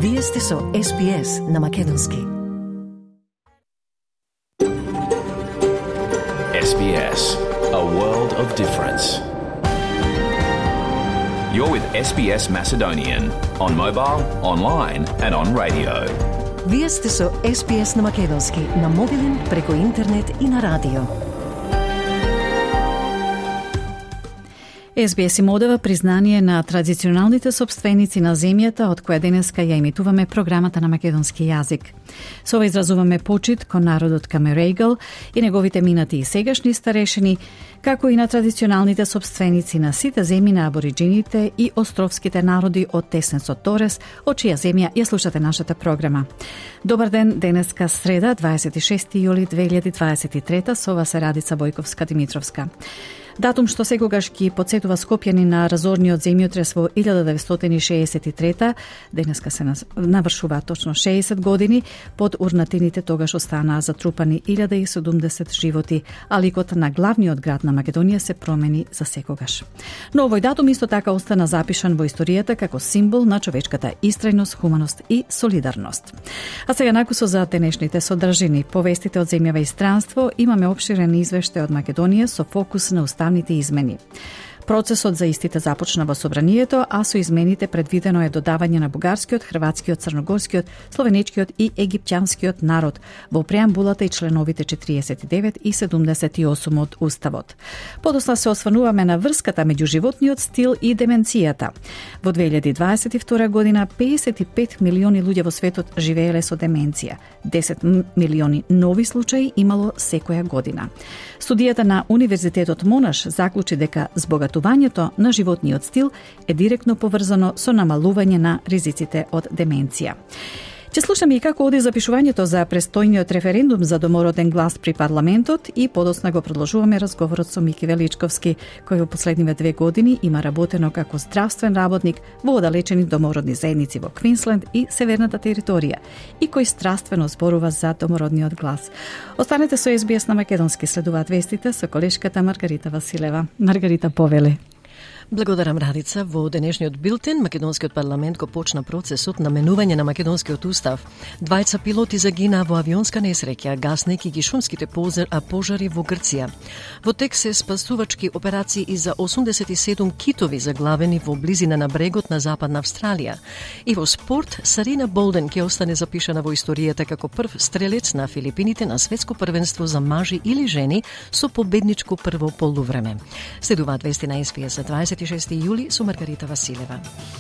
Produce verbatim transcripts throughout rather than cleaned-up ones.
Вие сте со Ес Би Ес на Македонски. Ес Би Ес, a world of difference. You're with Ес Би Ес Macedonian on mobile, online and on radio. Вие сте со Ес Би Ес на Македонски, на мобилен, преку интернет и на радио. Ес Би Ес им одава признание на традиционалните собственици на земјата од која денеска ја емитуваме програмата на македонски јазик. Со ова изразуваме почит кон народот Камерегал и неговите минати и сегашни старешини, како и на традиционалните собственици на сите земји на абориджините и островските народи од Теснецот Торес, од чија земја ја слушате нашата програма. Добар ден, денеска среда, дваесет и шести јули две илјади дваесет и трета, со вас е Радица Бојковска-Димитровска. Датум што секогаш ги потсетува скопјани на разорниот земјотрес во илјада деветстотини и шеесет и трета, денеска се навршува точно шеесет години, под урнатините тогаш останаа затрупани илјада и седумдесет животи, а ликот на главниот град на Македонија се промени за секогаш. Но овој датум исто така остана запишан во историјата како символ на човечката истрајност, хуманост и солидарност. А сега накусо за денешните содржини. Повестите од земјава и странство, имаме опширен извештај од Македонија со фокус на уставните измени. Процесот за истите започна во собранието, а со измените предвидено е додавање на бугарскиот, хрватскиот, црногорскиот, словенечкиот и египќанскиот народ во преамбулата и членовите четириесет и девет и седумдесет и осум од Уставот. Подосна се осврнуваме на врската меѓу животниот стил и деменцијата. Во две илјади дваесет и втора година педесет и пет милиони луѓе во светот живееле со деменција. десет милиони нови случаи имало секоја година. Студијата на Универзитетот Монаш заклучи дека збогатувањето на животниот стил е директно поврзано со намалување на ризиците од деменција. Ќе слушаме и како оди запишувањето за престојниот референдум за домороден глас при парламентот и подосна го продолжуваме разговорот со Мики Величковски, кој во последниве две години има работено како здравствен работник во оддалечени домородни заедници во Квинсленд и Северната територија и кој страствено зборува за домородниот глас. Останете со Ес Би Ес на Македонски, следуваат вестите со колешката Маргарита Василева. Маргарита, повеле. Благодарам, Радица. Во денешниот билтен Македонскиот парламент го почна процесот на менување на Македонскиот устав. Двајца пилоти загинаа во авионска несреќа, гаснејќи ги шумските пожари во Грција. Во тек се спасувачки операции и за осумдесет и седум китови заглавени во близина на брегот на Западна Австралија. И во спорт, Сарина Болден ќе остане запишана во историјата како прв стрелец на Филипините на светско првенство за мажи или жени со победничко прво полувреме. Следуваат вести на Ес Би Ес за дваесет и шести јули со Маргарита Василева.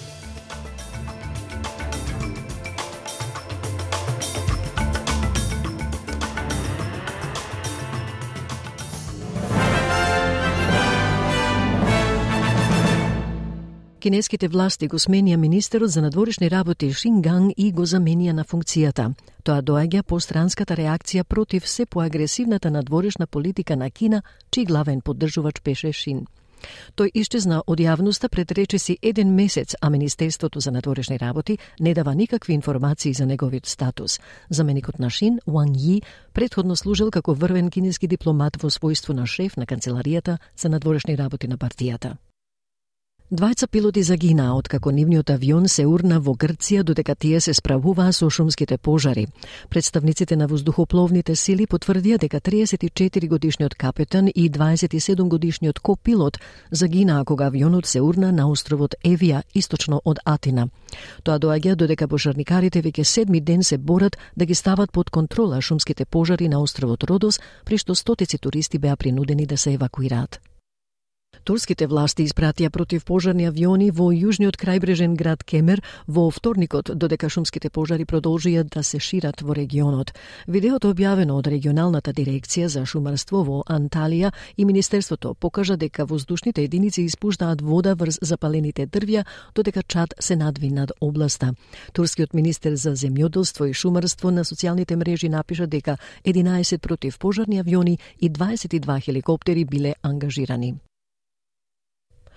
Кинеските власти го сменија министерот за надворешни работи Шин Ганг и го заменија на функцијата. Тоа доаѓа по странската реакција против се поагресивната надворешна политика на Кина, чиј главен поддржувач беше Шин. Тој исчезна од јавноста пред речиси еден месец, а Министерството за надворешни работи не дава никакви информации за неговиот статус. Заменикот на Шин, Уанг Ји, претходно служил како врвен кинески дипломат во својство на шеф на канцеларијата за надворешни работи на партијата. Двајца пилоти загинаа откако нивниот авион се урна во Грција додека тие се справуваа со шумските пожари. Представниците на воздухопловните сили потврдија дека триесет и четири годишниот капетан и дваесет и седум годишниот копилот загинаа кога авионот се урна на островот Евија, источно од Атина. Тоа доаѓа додека пожарникарите веќе седми ден се борат да ги стават под контрола шумските пожари на островот Родос, при што стотици туристи беа принудени да се евакуираат. Турските власти испратија противпожарни авиони во јужниот крајбрежен град Кемер во вторникот, додека шумските пожари продолжија да се шират во регионот. Видеото објавено од регионалната дирекција за шумарство во Анталија и Министерството покажа дека воздушните единици испуштаат вода врз запалените дрвја, додека чад се надви над областа. Турскиот министер за земјоделство и шумарство на социјалните мрежи напиша дека единаесет противпожарни авиони и дваесет и два хеликоптери биле ангажирани.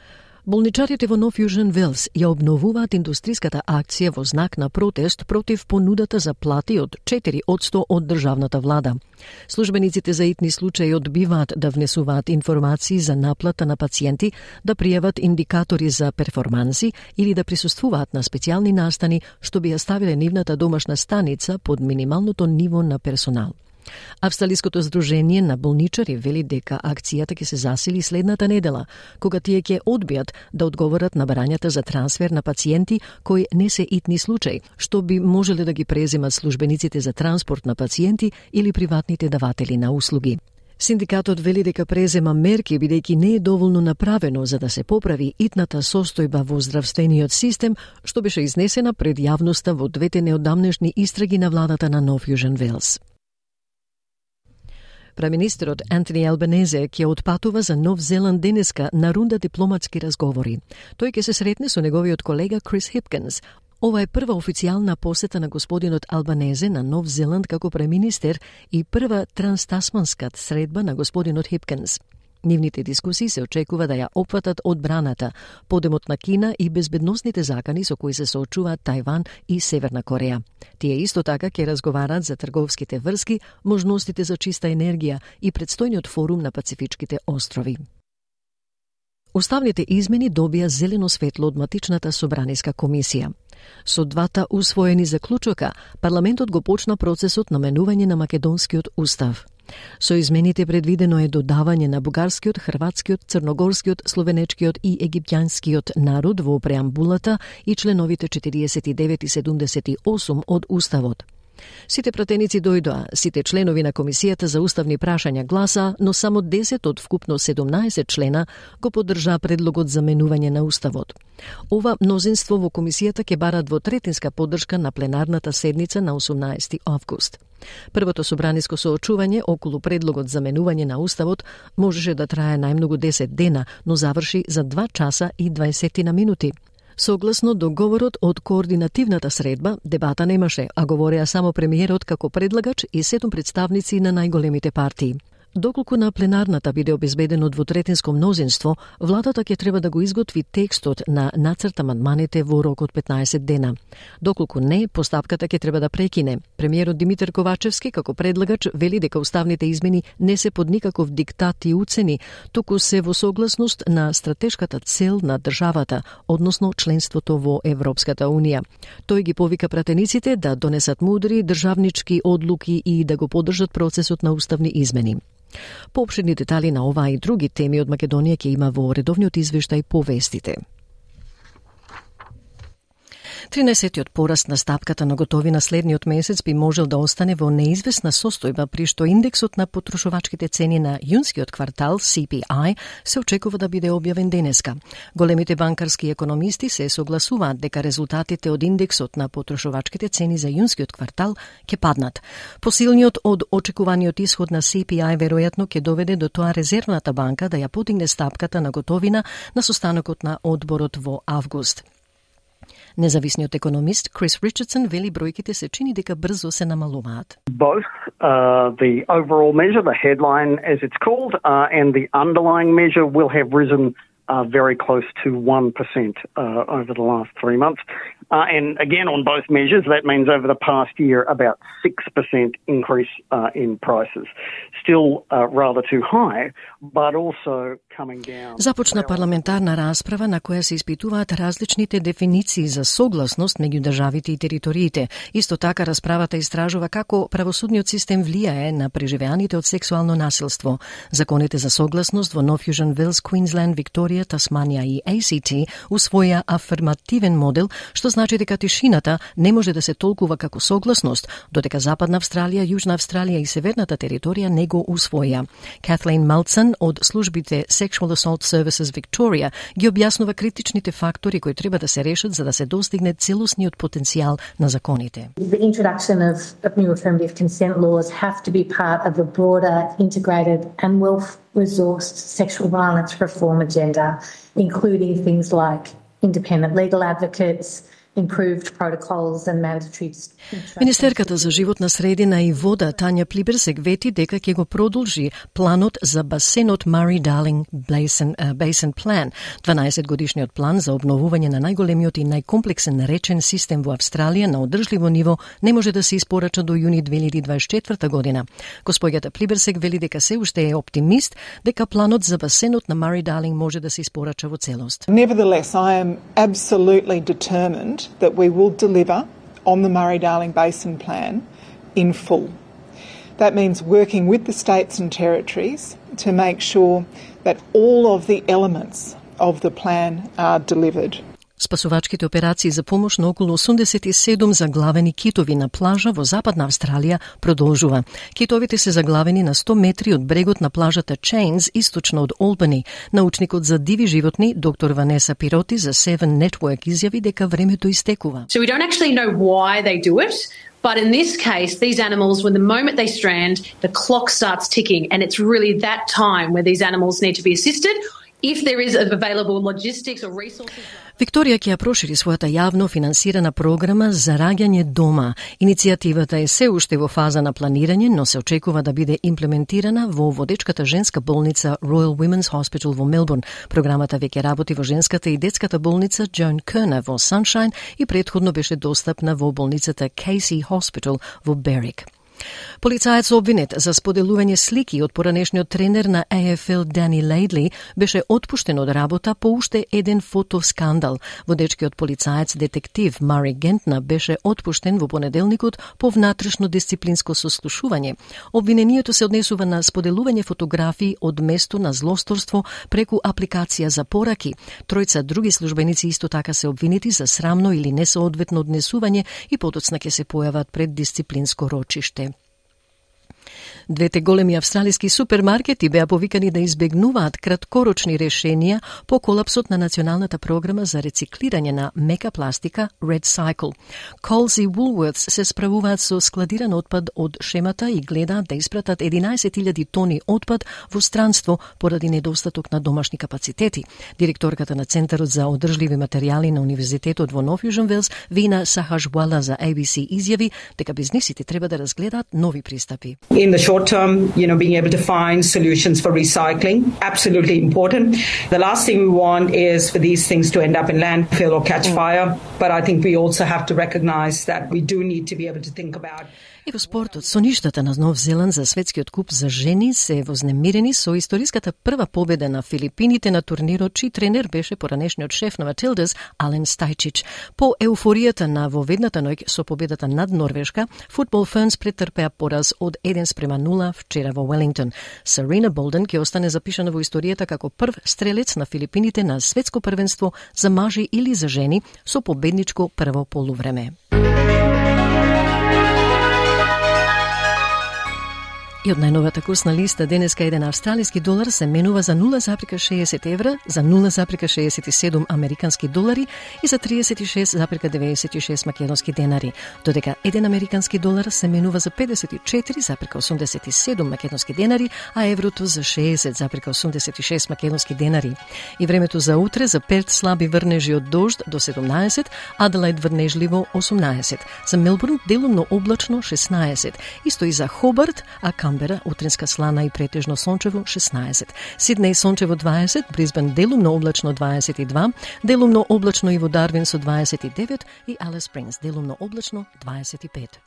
Болничарите во Нов Јужен Велс ја обновуваат индустриската акција во знак на протест против понудата за плати од четири одсто од државната влада. Службениците за итни случаи одбиваат да внесуваат информации за наплата на пациенти, да пријават индикатори за перформанси или да присуствуваат на специјални настани што би ја ставиле нивната домашна станица под минималното ниво на персонал. Австралиското здружение на болничари вели дека акцијата ќе се засили следната недела, кога тие ќе одбијат да одговорат на барањата за трансфер на пациенти кои не се итни случаи, што би можеле да ги преземат службениците за транспорт на пациенти или приватните даватели на услуги. Синдикатот вели дека презема мерки бидејќи не е доволно направено за да се поправи итната состојба во здравствениот систем, што беше изнесена пред јавноста во двете неодамнешни истраги на владата на Нов Јужен Велс. Преминистерот Антони Албанезе ќе отпатува за Нов Зеланд денеска на рунда дипломатски разговори. Тој ќе се сретне со неговиот колега Крис Хипкинс. Ова е прва официјална посета на господинот Албанезе на Нов Зеланд како преминистер и прва транстасманска средба на господинот Хипкинс. Нивните дискусии се очекува да ја опфатат одбраната, подемот на Кина и безбедносните закани со кои се соочуваат Тајван и Северна Кореја. Тие исто така ќе разговараат за трговските врски, можностите за чиста енергија и предстојниот форум на Пацифичките острови. Уставните измени добија зелено светло од матичната собраниска комисија. Со двата усвоени заклучока, парламентот го почна процесот на менување на македонскиот устав. Со измените предвидено е додавање на бугарскиот, хрватскиот, црногорскиот, словенечкиот и египтјанскиот народ во преамбулата и членовите четириесет и девет и седумдесет и осум од уставот. Сите пратеници дојдоа, сите членови на Комисијата за уставни прашања гласа, но само десет од вкупно седумнаесет члена го поддржаа предлогот за менување на уставот. Ова мнозинство во Комисијата ќе бара двотретинска поддршка на пленарната седница на осумнаесети август. Првото собраниско соочување околу предлогот за менување на уставот можеше да трае најмногу десет дена, но заврши за два часа и дваесет минути. Согласно договорот од координативната средба, дебата немаше, а говореа само премиерот како предлагач и седум представници на најголемите партии. Доколку на пленарната биде обезбедено двотретинско мнозинство, владата ќе треба да го изготви текстот на нацрт амандманите во рок од петнаесет дена. Доколку не, постапката ќе треба да прекине. Премиерот Димитар Ковачевски, како предлагач, вели дека уставните измени не се под никаков диктат и уцени, туку се во согласност на стратешката цел на државата, односно членството во Европската Унија. Тој ги повика пратениците да донесат мудри државнички одлуки и да го поддржат процесот на уставни измени. Поопширни детали на оваа и други теми од Македонија ќе има во редовниот извештај по вестите. тринаесеттиот пораст на стапката на готовина следниот месец би можел да остане во неизвестна состојба, при што индексот на потрошувачките цени на јунскиот квартал Си Пи Ај се очекува да биде објавен денеска. Големите банкарски економисти се согласуваат дека резултатите од индексот на потрошувачките цени за јунскиот квартал ќе паднат. Посилниот од очекуваниот исход на Си Пи Ај веројатно ќе доведе до тоа Резервната банка да ја подигне стапката на готовина на состанокот на одборот во август. Независниот економист Крис Ричардсон вели бројките се чини дека брзо се намалуваат. Both uh, the overall measure, the headline as it's called, uh, and the underlying measure will have risen uh, very close to one percent uh, over the last three months. Uh, and again, on both measures, that means over the past year, about six percent increase uh, in prices. Still uh, rather too high, but also coming down. Започна парламентарна расправа на која се испитуваат различните дефиниции за согласност меѓу државите и териториите. Исто така расправата истражува како правосудниот систем влијае на преживеаните од сексуално насилство. Законите за согласност во Нов Јужен Велс, Квинсленд, Викторија, Тасманија и Ей Си Ти усвоја афирмативен модел, што значи дека тишината не може да се толкува како согласност, додека Западна Австралија, Јужна Австралија и Северната територија не го усвоја. Катлин Малцен од службите Sexual Assault Services Victoria ги објаснува критичните фактори кои треба да се решат за да се достигне целосниот потенцијал на законите. The introduction of, of new affirmative consent laws have to be part of a broader, integrated and well-resourced sexual violence reform agenda, including things like independent legal advocates, improved protocols and mandatory. Министерката за животна средина и вода Тања Плиберсек вети дека ќе го продолжи планот за басенот Murray-Darling Basin, uh, Basin Plan, дванаесет годишниот план за обновување на најголемиот и најкомплексен речен систем во Австралија на одржливо ниво не може да се испорача до јуни две илјади дваесет и четврта година. Госпоѓата Плиберсек вели дека се уште е оптимист дека планот за басенот на Murray-Darling може да се испорача во целост. Nevertheless, I am absolutely determined that we will deliver on the Murray-Darling Basin Plan in full. That means working with the states and territories to make sure that all of the elements of the plan are delivered. Спасувачките операции за помош на околу осумдесет и седум заглавени китови на плажа во Западна Австралија продолжува. Китовите се заглавени на сто метри од брегот на плажата Chains, источно од Олбани. Научникот за диви животни, доктор Ванеса Пироти за Seven Network изјави дека времето истекува. So we don't actually know why they do it. But in this case, these animals, when the moment they strand, the clock starts ticking, and it's really that time where these animals need to be assisted. If there is available logistics or resources. Викторија ќе ја прошири својата јавно финансирана програма за раѓање дома. Иницијативата е се уште во фаза на планирање, но се очекува да биде имплементирана во водечката женска болница Royal Women's Hospital во Мелбурн. Програмата веќе работи во женската и детската болница Joan Kirner во Sunshine и претходно беше достапна во болницата Casey Hospital во Berwick. Полицаец обвинет за споделување слики од поранешниот тренер на А Ф Л Дани Лейдли беше отпуштен од работа по уште еден фотоскандал. Водечкиот полицаец детектив Мари Гентна беше отпуштен во понеделникот по внатрешно дисциплинско сослушување. Обвинението се однесува на споделување фотографии од место на злосторство преку апликација за пораки. Тројца други службеници исто така се обвинети за срамно или несоодветно однесување и потоцна ќе се појават пред дисциплинско рочиште. Двете големи австралиски супермаркети беа повикани да избегнуваат краткорочни решенија по колапсот на националната програма за рециклирање на мека пластика Red Cycle. Coles и Woolworths се справуваат со складиран отпад од шемата и гледаат да испратат единаесет илјади тони отпад во странство поради недостаток на домашни капацитети. Директорката на Центарот за одржливи материјали на Универзитетот во Нов Јужен Велс, Вина Сахажвала за А Б С изјави дека бизнисите треба да разгледаат нови пристапи. In the short term, you know, being able to find solutions for recycling, absolutely important. The last thing we want is for these things to end up in landfill or catch fire, but I think we also have to recognize that we do need to be able to think about. И во спортот, соништата на Нов Зеланд за светскиот куп за жени се вознемирени со историската прва победа на Филипините на турнирот, чиј тренер беше поранешниот шеф на Матилдас Ален Стајчич. По еуфоријата на воведната ноќ со победата над Норвешка, Футбол Фернс претрпеа пораз од еден спрема нула вчера во Велингтон. Сарина Болден ќе остане запишана во историјата како прв стрелец на Филипините на светско првенство за мажи или за жени со победничко прво полувреме. И од најновата курсна листа денеска еден австралиски долар се менува за нула запирка шеесет евра, за нула запирка шеесет и седум американски долари и за триесет и шест запирка деветдесет и шест македонски денари, додека еден американски долар се менува за педесет и четири запирка осумдесет и седум македонски денари, а еврото за шеесет запирка осумдесет и шест македонски денари. И времето за утре за Перт слаби врнежи од дожд до седумнаесет, Аделаид врнежливо осумнаесет, за Мелбурн делумно облачно шеснаесет, исто и за Хобарт, а Камбера утринска слана и претежно сончево шеснаесет. Сиднеј сончево дваесет, Брисбен делумно облачно дваесет и два, делумно облачно и во Дарвин со дваесет и девет и Алис Спрингс делумно облачно дваесет и пет.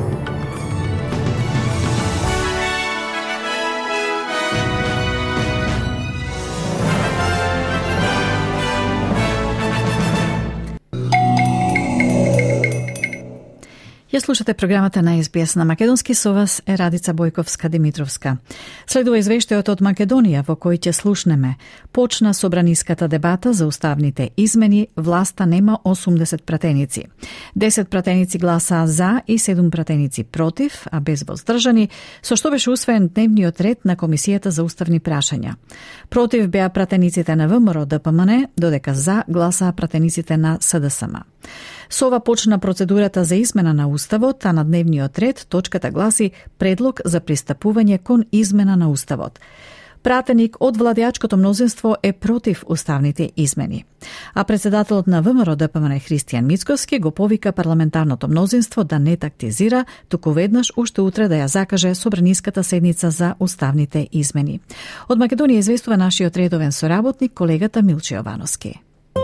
Ја слушате програмата на Ес Би Ес на македонски, со вас е Радица Бојковска-Димитровска. Следува извештајот од Македонија во кој ќе слушнеме. Почна собраниската дебата за уставните измени, власта нема осумдесет пратеници. десет пратеници гласаа за и седум пратеници против, а без воздржани, со што беше усвоен дневниот ред на Комисијата за уставни прашања. Против беа пратениците на Вэ М Р Д П М Н, додека за гласаа пратениците на С Д С М. Со ова почна процедурата за измена на Уставот, а на дневниот ред точката гласи Предлог за пристапување кон измена на Уставот. Пратеник од владеачкото мнозинство е против уставните измени. А председателот на ВМРО Д П М Н Христијан Мицкоски го повика парламентарното мнозинство да не тактизира, туку веднаш уште утре да ја закаже собраниската седница за уставните измени. Од Македонија известува нашиот редовен соработник колегата Милче Јовановски.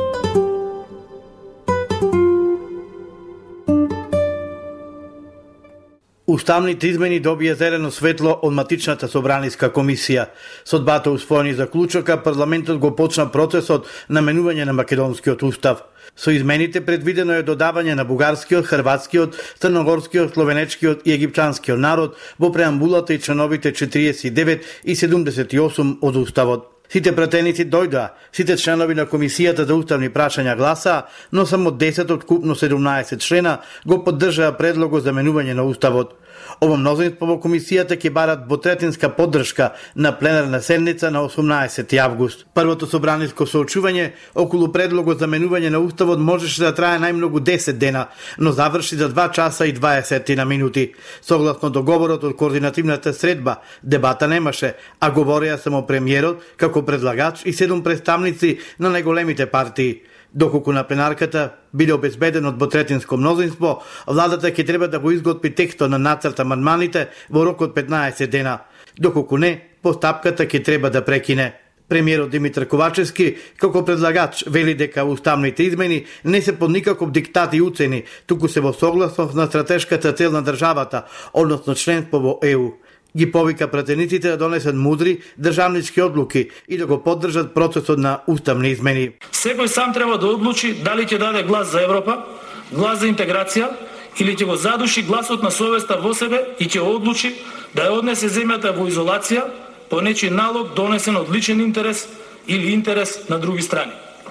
Уставните измени добија зелено светло од матичната собраниска комисија. Со двата усвоени заклучока, парламентот го почна процесот на менување на македонскиот устав. Со измените предвидено е додавање на бугарскиот, хрватскиот, црногорскиот, словенечкиот и египтанскиот народ во преамбулата и членовите четириесет и девет и седумдесет и осум од уставот. Сите пратеници дојдоа, сите членови на комисијата за уставни прашања гласаа, но само десет од купно седумнаесет члена го поддржаа предлогот за менување на уставот. Ово мнозинство во комисијата ќе барат двотретинска поддршка на пленарна седница на осумнаесети август. Првото собраниско соочување околу предлогот за менување на уставот можеше да трае најмногу десет дена, но заврши за два часа и дваесет на минути. Согласно договорот од координативната средба, дебата немаше, а говореа само премиерот како предлагач и седум представници на најголемите партии. Доколку на пленарката биде обезбедено двотретинско мнозинство, владата ќе треба да го изготви текстот на нацрт амандманите во рок од петнаесет дена. Доколку не, постапката ќе треба да прекине. Премиерот Димитар Ковачевски, како предлагач, вели дека уставните измени не се под никаков диктат и уцени, туку се во согласност на стратешката цел на државата, односно членство во Е У. Ги повика пратениците да донесат мудри државнички одлуки и да го поддржат процесот на уставни измени. Секој сам треба да одлучи дали ќе даде глас за Европа, глас за интеграција или ќе го задуши гласот на совеста во себе и ќе одлучи да ја однесе земјата во изолација по нечи налог донесен од личен интерес или интерес на други страни.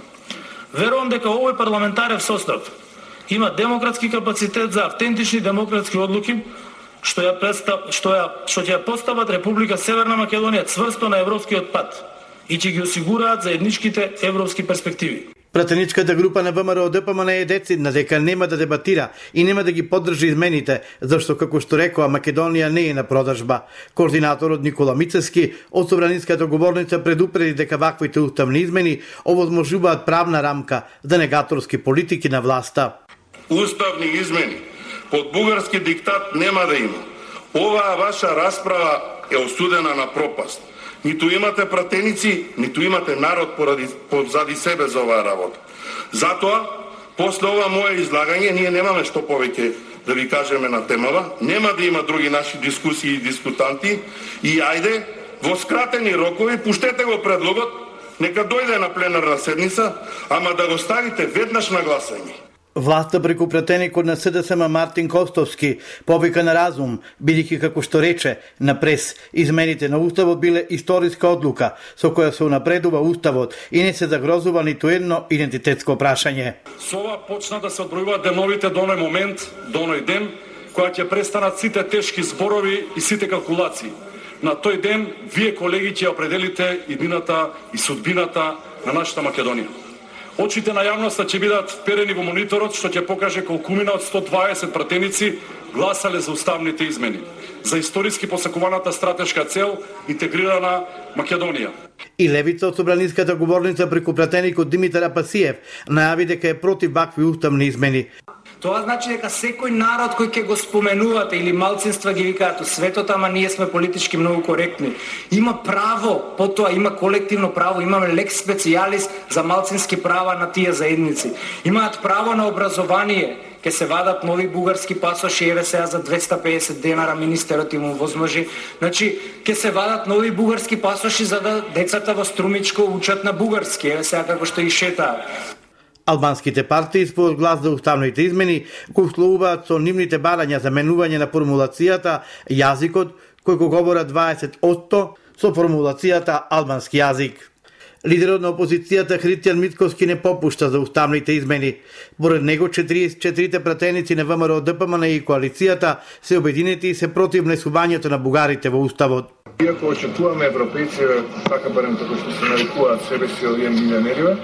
Верувам дека овој парламентарен состав има демократски капацитет за автентични демократски одлуки што ја представ, што ја што ќе ја постават Република Северна Македонија цврсто на европскиот пат и ќе ги осигураат заедничките европски перспективи. Пратеничката група на ВМРО Д П М Н е децидна дека нема да дебатира и нема да ги поддржи измените, зашто како што рекоа Македонија не е на продажба. Координаторот Никола Мицевски од собраниската говорница предупреди дека ваквите уставни измени овозможуваат правна рамка за негаторски политики на власта. Уставни измени под бугарски диктат нема да има. Оваа ваша расправа е осудена на пропаст. Ниту имате пратеници, ниту имате народ поради позади себе за оваа работа. Затоа, после ова мое излагање, ние немаме што повеќе да ви кажеме на темава, нема да има други наши дискусии и дискутанти и ајде, во скратени рокови, пуштете го предлогот, нека дојде на пленарна седница, ама да го ставите веднаш на гласање. Власта преку пратеникот на С Д С М Мартин Костовски повика на разум, бидејќи како што рече на прес, измените на уставот биле историска одлука со која се унапредува уставот и не се загрозува ниту едно идентитетско прашање. Со ова почна да се одбројуваат деновите до оној момент, до оној ден, кога ќе престанат сите тешки зборови и сите калкулации. На тој ден, вие колеги ќе определите иднината и судбината на нашата Македонија. Очите на јавноста ќе бидат вперени во мониторот, што ќе покаже колкумина од сто дваесет пратеници гласале за уставните измени, за историски посакуваната стратешка цел интегрирана Македонија. И левица од собраниската говорница преку пратеникот Димитар Апасиев најави дека е против вакви уставни измени. Тоа значи дека секој народ кој ќе го споменувате или малцинства ги викаат у светот, ама ние сме политички многу коректни, има право, потоа има колективно право, имаме лекс специјалис за малцински права на тие заедници. Имаат право на образование, ќе се вадат нови бугарски пасоши, еве сега за двеста педесет денара министерот им возможи. Значи, ќе се вадат нови бугарски пасоши за да децата во Струмичко учат на бугарски, еве сега како што и шетаат. Албанските партии според глас за уставните измени го условуваат со нивните барања за менување на формулацијата јазикот кој го говора дваесет отсто со формулацијата албански јазик. Лидерот на опозицијата Христијан Мицкоски не попушта за уставните измени. Поред него четириесет и четири пратеници на ВМРО Д П М Н и коалицијата се обединети и се против внесувањето на бугарите во уставот. Иако очекуваме европејци, така барем како што се нарекуваат себе си овие милионериве,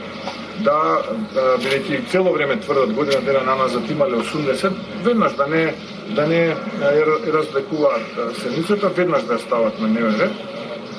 да, бидејќи цело време тврдат година дена на нас затимале осумдесет, веднаш да не да не ја разлекуваат седницата, веднаш да стават на дневен ред.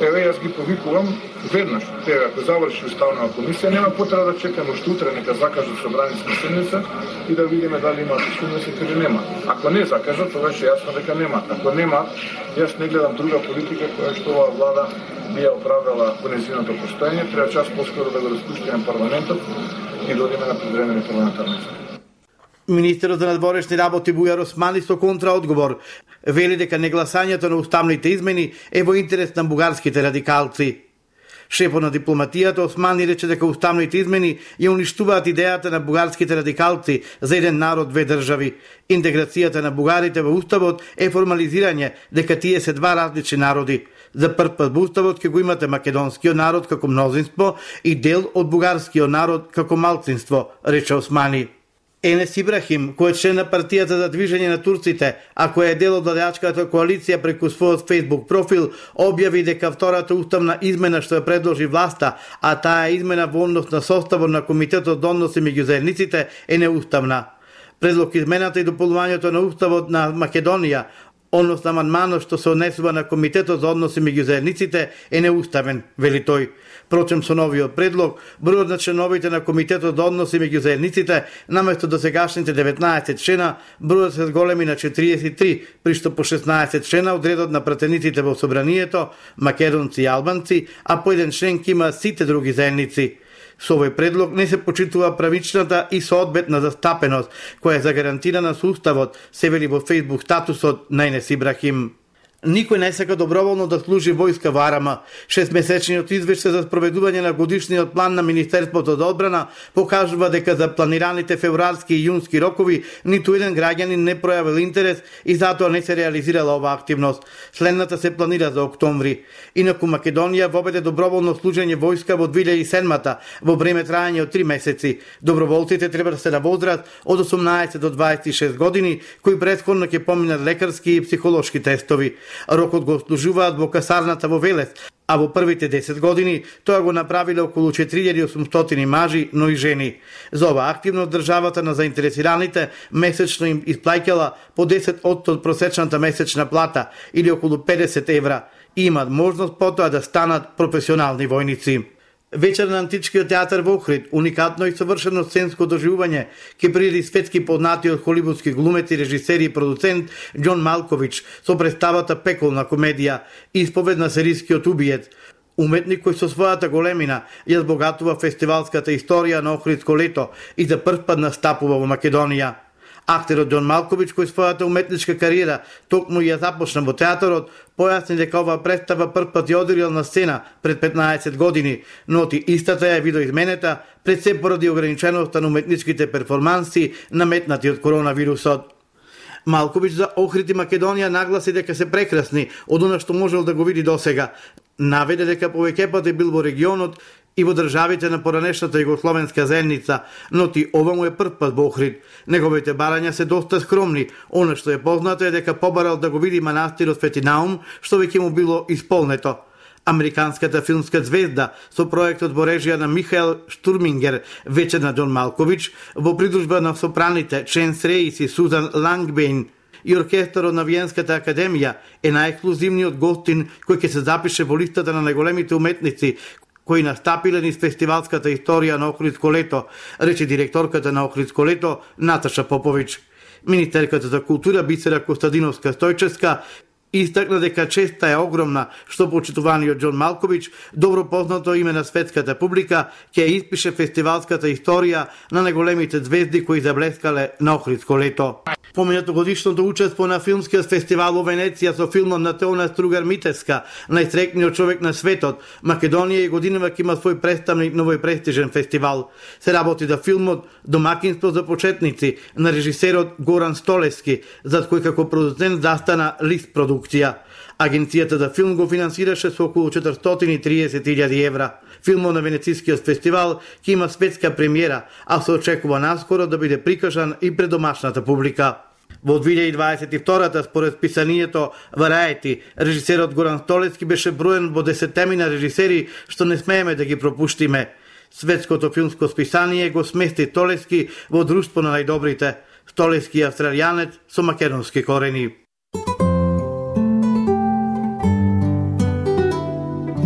еве јас ги повикувам веднаш, тега ако заврши уставна комисија, нема потреба да чекаме уште утре нека закажат собраниска седница и да видиме дали имаат седница или нема. Ако не закажат, тогаш е јасно дека нема. Ако нема, јас не гледам друга политика која што оваа влада би ја оправдала по нејзиното постоење, треба час поскоро да го распуштиме парламентот и да одиме на привремени парламентарни избори. Министерот за надворешни работи Бујар Османи со контраодговор вели дека негласањето на уставните измени е во интерес на бугарските радикалци. Шефот на дипломатијата Османи рече дека уставните измени ја уништуваат идејата на бугарските радикалци за еден народ, две држави. Интеграцијата на бугарите во уставот е формализирање дека тие се два различни народи. За прв пат во уставот ќе го имате македонскиот народ како мнозинство и дел од бугарскиот народ како малцинство, рече Османи. Енес Ибрахим, кој е член на партијата за движење на турците, а кој е дел од владеачката коалиција преку својот Facebook профил, објави дека втората уставна измена што ја предложи власта, а таа измена во однос на составот на Комитетот за односи меѓу заедниците е неуставна. Предлог измената и дополнувањето на уставот на Македонија, однос на амандманот што се однесува на Комитетот за односи меѓу заедниците е неуставен, вели тој. Впрочем, со новиот предлог, бројот на членовите на Комитетот за односи меѓу заедниците, наместо досегашните деветнаесет члена, бројот се зголеми на четириесет и три, при што по шеснаесет члена од редот на пратениците во собранието, македонци и албанци, а по еден член ќе има сите други заедници. Со овој предлог не се почитува правичната и соодветна застапеност, која е загарантирана со уставот, се вели во Facebook статусот на Енес Ибрахим. Никој не сака доброволно да служи војска во Арама. Шестмесечниот извештај за спроведување на годишниот план на Министерството за одбрана покажува дека за планираните февруарски и јунски рокови ниту еден граѓанин не пројавил интерес и затоа не се реализирала оваа активност. Следната се планира за октомври. Инаку Македонија воведе доброволно служење војска во две илјади и седма во време трајање од три месеци. Доброволците треба да се на возраст од осумнаесет до дваесет и шест години, кои претходно ќе поминат лекарски и психолошки тестови. Рокот го служуваат во касарната во Велес, а во првите десет години тоа го направиле околу четири илјади и осумстотини мажи, но и жени. За оваа активност државата на заинтересираните месечно им исплаќала по десет одсто од просечната месечна плата или околу педесет евра и имаат можност потоа да станат професионални војници. Вечер на Античкиот театар во Охрид, уникатно и совршено сценско доживување, ќе приреди светски познатиот холивудски глумец и режисер и продуцент Џон Малкович со представата Пеколна комедија, исповед на серискиот убиец, уметник кој со својата големина ја збогатува фестивалската историја на Охридско лето и за прв пат настапува во Македонија. Актерот Џон Малкович, кој својата уметничка кариера токму ја започна во театарот, појасни дека оваа представа прв пат ја одирил на сцена пред петнаесет години, но ти истата ја видоизменета пред се поради ограниченоста на уметничките перформанси наметнати од коронавирусот. Малкович за Охрид и Македонија нагласи дека се прекрасни од она што можел да го види досега. Наведе дека повеќе пати бил во регионот и во државите на поранешната југословенска заедница, но ти ова му е прв пат во Охрид. Неговите барања се доста скромни. Она што е познато е дека побарал да го види манастирот Свети Наум, што веќе му било исполнето. Американската филмска звезда со проектот во режија на Михаел Штурмингер, вечер на Џон Малкович, во придружба на сопраните Ченс Реис и Сузан Лангбейн и оркестарот на Виенската академија е најексклузивниот гостин кој ќе се запише во листата на најголемите уметници кои настапиле низ фестивалската историја на Охридско лето, рече директорката на Охридско лето Наташа Попович. Министерката за култура Бисера Костадиновска Стојчевска истакна дека честа е огромна што почитуваниот Џон Малкович, добро познато име на светската публика, ќе испише фестивалската историја на најголемите звезди кои заблескале на Охридско лето. Поминато годишното учество на филмскиот фестивал во Венеција со филмот на Теона Стругар Митевска, најстрекниот човек на светот, Македонија и годинава ќе има свој представник на овој престижен фестивал. Се работи за филмот Домакинство за почетници на режисерот Горан Столевски, зад кој како продуцент застана Лист продукција. Агенцијата за филм го финансираше со околу четиристотини и триесет илјади евра. Филмот на Венецискиот фестивал ќе има светска премиера, а се очекува наскоро да биде прикажан и пред домашната публика. Во две илјади дваесет и втора според писанието Variety, режисерот Горан Столевски беше броен во десеттемина режисери што не смееме да ги пропуштиме. Светското филмско списание го смести Столевски во друштво на најдобрите. Столевски е австралијанец со македонски корени.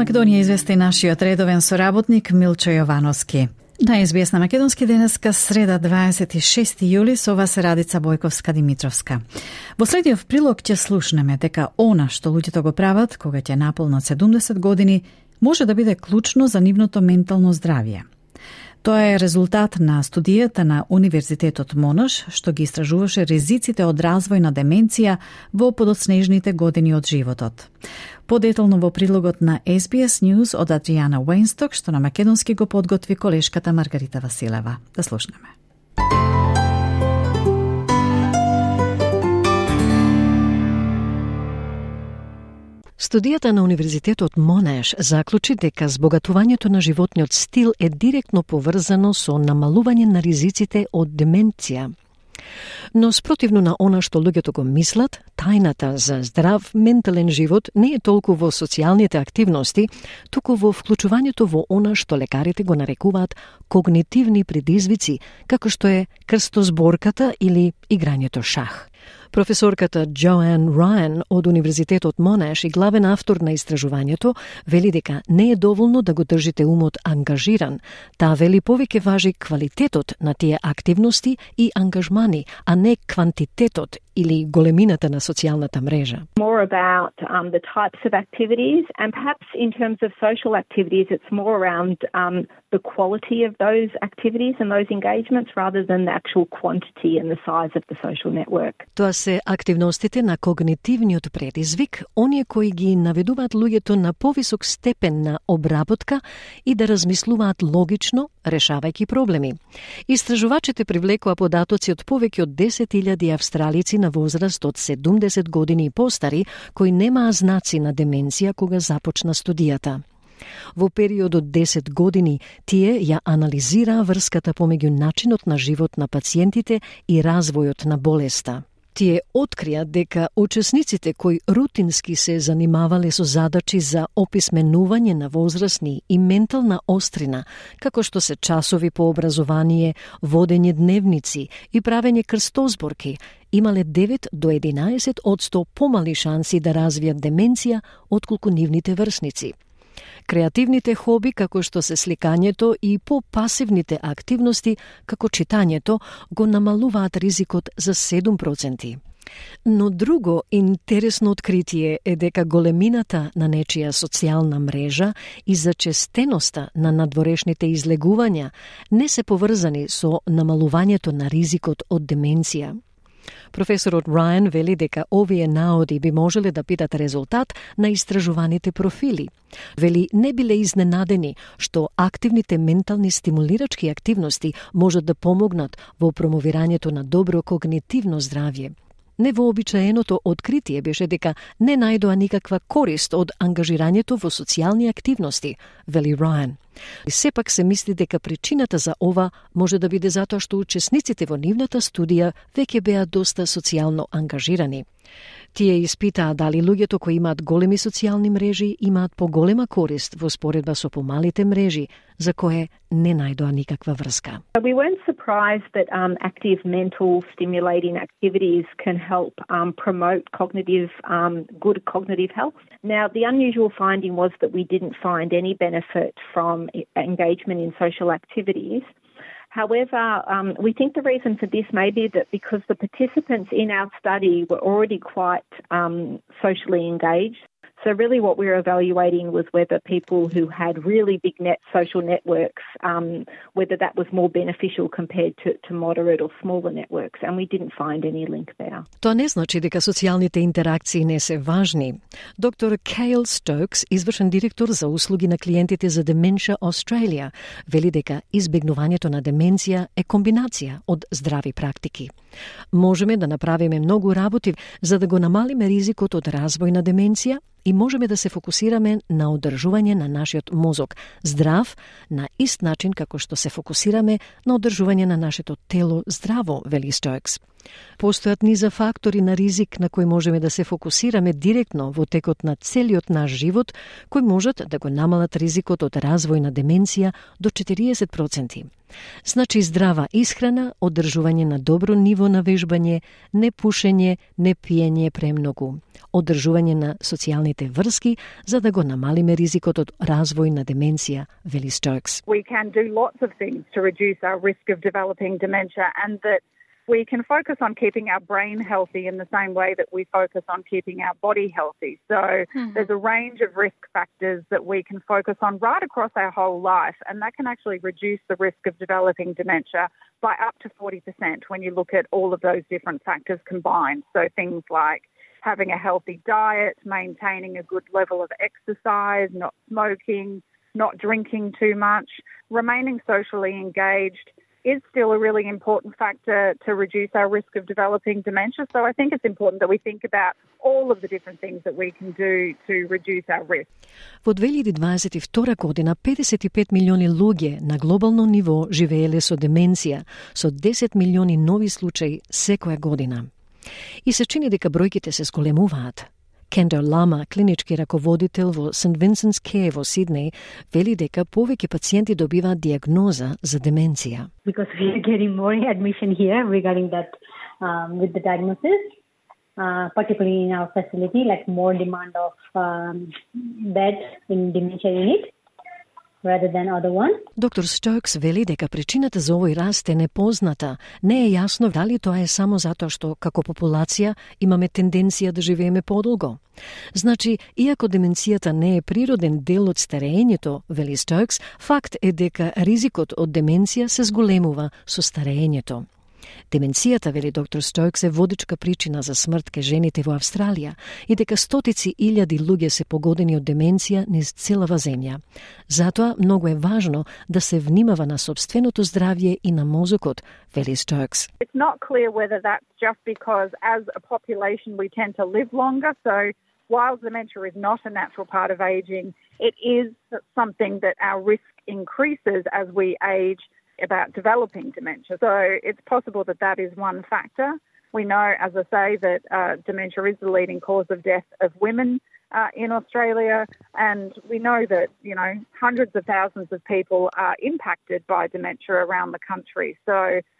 Македонија извести нашиот редовен соработник Милчо Јовановски. На Ес Би Ес на Македонски денеска среда дваесет и шести јули со вас е Радица Бојковска-Димитровска. Во следниот прилог ќе слушнеме дека она што луѓето го прават кога ќе наполнат седумдесет години може да биде клучно за нивното ментално здравје. Тоа е резултат на студијата на Универзитетот Монаш, што ги истражуваше ризиците од развој на деменција во подоцнежните години од животот. Подетално во прилогот на Ес Би Ес News од Адријана Уейнсток, што на македонски го подготви колешката Маргарита Василева. Да слушнеме. Студијата на Универзитетот Монаш заклучи дека збогатувањето на животниот стил е директно поврзано со намалување на ризиците од деменција. Но спротивно на она што луѓето го мислат, тајната за здрав ментален живот не е толку во социјалните активности, туку во вклучувањето во она што лекарите го нарекуваат когнитивни предизвици, како што е крстозборката или играњето шах. Професорката Джоан Рајан од Универзитетот Монаш и главен автор на истражувањето вели дека не е доволно да го држите умот ангажиран. Таа вели повеќе важи квалитетот на тие активности и ангажмани, а не квантитетот или големината на социјалната мрежа. More about um, the types of activities, and perhaps in terms of social activities, it's more around um, the quality of those activities and those engagements rather than the actual quantity and the size of the social network. Тоа се активностите на когнитивниот предизвик, оние кои ги наведуваат луѓето на повисок степен на обработка и да размислуваат логично, решавајќи проблеми. Истражувачите привлекоа податоци од повеќе од десет илјади австралици на возраст од седумдесет години и постари, кои немаа знаци на деменција кога започна студијата. Во период од десет години тие ја анализираа врската помеѓу начинот на живот на пациентите и развојот на болеста. Тие открија дека учесниците кои рутински се занимавале со задачи за описменување на возрастни и ментална острина, како што се часови по образование, водење дневници и правење крстозборки, имале девет до единаесет одсто помали шанси да развијат деменција отколку нивните врсници. Креативните хоби, како што се сликањето и попасивните активности, како читањето, го намалуваат ризикот за седум проценти. Но друго интересно откритие е дека големината на нечија социјална мрежа и зачестеноста на надворешните излегувања не се поврзани со намалувањето на ризикот од деменција. Професорот Рајан вели дека овие наоди би можеле да бидат резултат на истражуваните профили. Вели не биле изненадени што активните ментални стимулирачки активности можат да помогнат во промовирањето на добро когнитивно здравје. Невообичаеното откритие беше дека не најдоа никаква корист од ангажирањето во социјални активности, вели Рајан. И сепак се мисли дека причината за ова може да биде затоа што учесниците во нивната студија веќе беа доста социјално ангажирани. Тие испитаа дали луѓето кои имаат големи социјални мрежи имаат поголема корист во споредба со помалите мрежи, за кое не најдоа никаква врска. We weren't surprised that um, active mental stimulating activities can help um, promote cognitive, um, good cognitive health. Now, the unusual finding was that we didn't find any benefit from engagement in social activities. However, um, we think the reason for this may be that because the participants in our study were already quite um, socially engaged. So really what we were evaluating was whether people who had really big net social networks, um, whether that was more beneficial compared to, to moderate or smaller networks, and we didn't find any link there. Тоа не значи дека социјалните интеракции не се важни. Доктор Кейл Стокс, извршен директор за услуги на клиентите за Dementia Australia, вели дека избегнувањето на деменција е комбинација од здрави практики. Можеме да направиме многу работи за да го намалиме ризикот од развој на деменција и можеме да се фокусираме на одржување на нашиот мозок здрав на ист начин како што се фокусираме на одржување на нашето тело здраво, вели Стокс. Постојат низа фактори на ризик на кои можеме да се фокусираме директно во текот на целиот наш живот, кои можат да го намалат ризикот од развој на деменција до четириесет проценти. Значи здрава исхрана, одржување на добро ниво на вежбање, не пушење, не пиење премногу, одржување на социјалните врски за да го намалиме ризикот од развој на деменција, вели Stokes. We can do lots of things to reduce our risk of developing dementia, and that we can focus on keeping our brain healthy in the same way that we focus on keeping our body healthy. So mm-hmm. there's a range of risk factors that we can focus on right across our whole life, and that can actually reduce the risk of developing dementia by up to forty percent when you look at all of those different factors combined. So things like having a healthy diet, maintaining a good level of exercise, not smoking, not drinking too much, remaining socially engaged is still a really important factor to reduce our risk of developing dementia. So I think it's important that we think about all of the different things that we can do to reduce our risk. Во две илјади дваесет и втора година педесет и пет милиони луѓе на глобално ниво живееле со деменција, со десет милиони нови случаи секоја година. И се чини дека бројките се зголемуваат. Kendall Lama, клинички раководител во Saint Vincent's Care во Сиднеј, вели дека повеќе пациенти добиваат диагноза за деменција. Because we are getting more admission here regarding that um, with the diagnosis, uh, particularly in our facility, like more demand of um, beds in dementia unit rather than other one. Доктор Stokes вели дека причината за овој раст е непозната. Не е јасно дали тоа е само затоа што како популација имаме тенденција да живееме подолго. Значи, иако деменцијата не е природен дел од стареењето, вели Stokes, факт е дека ризикот од деменција се зголемува со стареењето. Деменцијата, вели доктор Stokes, е водичка причина за смрт ке жените во Австралија и дека стотици илјади луѓе се погодени од деменција низ целава земја. Затоа многу е важно да се внимава на собственото здравје и на мозокот, вели Stokes. It's not clear whether that's just because as a population we tend to live longer, so while dementia is not a natural part of aging, it is something that our risk increases as we age about developing dementia. So it's possible that that is one factor. We know, as I say, that uh, dementia is the leading cause of death of women uh, in Australia, and we know that, you know, hundreds of thousands of people are impacted by dementia around the country. So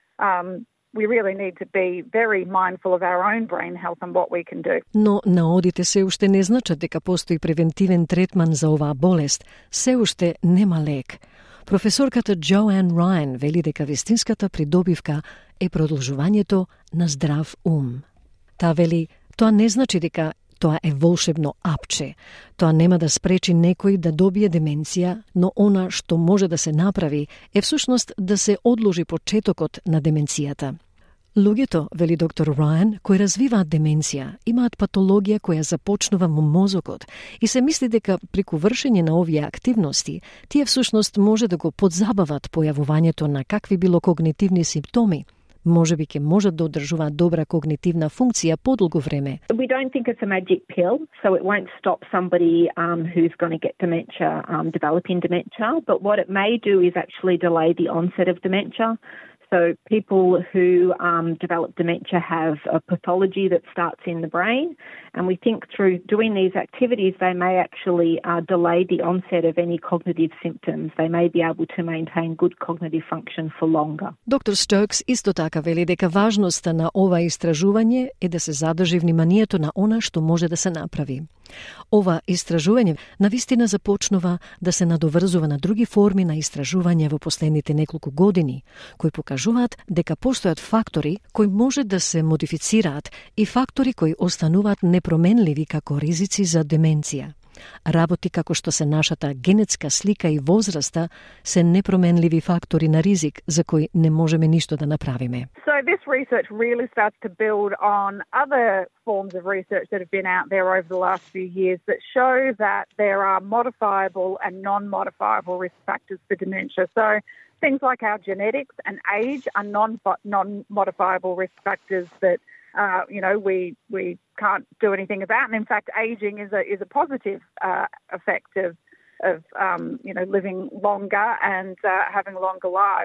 um, we really need to be very mindful of our own brain health and what we can do. Но наодите се уште не значат дека постои превентивен третман за оваа болест. Се уште нема лек. Професорката Joanne Ryan вели дека вистинската придобивка е продолжувањето на здрав ум. Та вели, тоа не значи дека тоа е волшебно апче. Тоа нема да спречи некој да добие деменција, но она што може да се направи е всушност да се одложи почетокот на деменцијата. Луѓето, вели доктор Райан, кои развиваат деменција, имаат патологија која започнува во мозокот и се мисли дека преку вршење на овие активности, тие всушност може да го подзабават појавувањето на какви било когнитивни симптоми. Може би ќе можат да одржуваат добра когнитивна функција подолго време. We don't think it's a magic pill, so it won't stop somebody um, who's going to get dementia, um, developing dementia, but what it may do is actually delay the onset of dementia. So people who um, develop dementia have a pathology that starts in the brain, and we think through doing these activities they may actually uh, delay the onset of any cognitive symptoms. They may be able to maintain good cognitive function for longer. Доктор Stokes исто така вели дека важноста на ова истражување е да се задржи вниманието на она што може да се направи. Ова истражување навистина започнува да се надоврзува на други форми на истражување во последните неколку години, кои покажуваат дека постојат фактори кои може да се модифицираат и фактори кои остануваат непроменливи како ризици за деменција. Работи како што се нашата генетска слика и возраста се непроменливи фактори на ризик за кои не можеме ништо да направиме. So this research really starts to build on other forms of research that have been out there over the last few years that show that there are modifiable and non-modifiable risk factors for dementia. So things like our genetics and age are non non-modifiable risk factors that Uh, you know, we we can't do anything about, and in fact, aging is a is a positive uh, effect of of um, you know living longer and uh, having longer lives.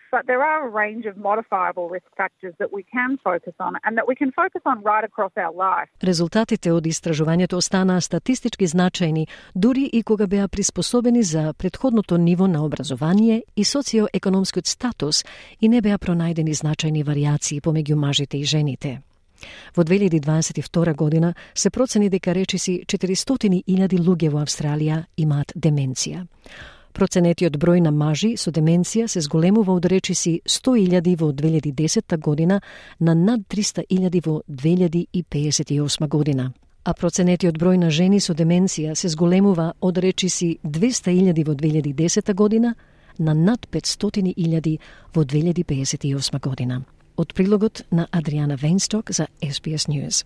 But there are a range of modifiable risk factors that we can focus on and that we can focus on right across our life. Резултатите од истражувањето останаа статистички значајни, дури и кога беа приспособени за претходното ниво на образование и социоекономскиот статус и не беа пронајдени значајни варијации помеѓу мажите и жените. Во две илјади дваесет и втора година се процени дека речиси четиристотини илјади луѓе во Австралија имаат деменција. Проценетиот број на мажи со деменција се зголемува од речиси сто илјади во две илјади десета година на над триста илјади во две илјади пеесет и осма година. А проценетиот број на жени со деменција се зголемува од речиси двеста илјади во две илјади десета година на над петстотини илјади во две илјади пеесет и осма година. Од прилогот на Адриана Вейнсток за Ес Би Ес News.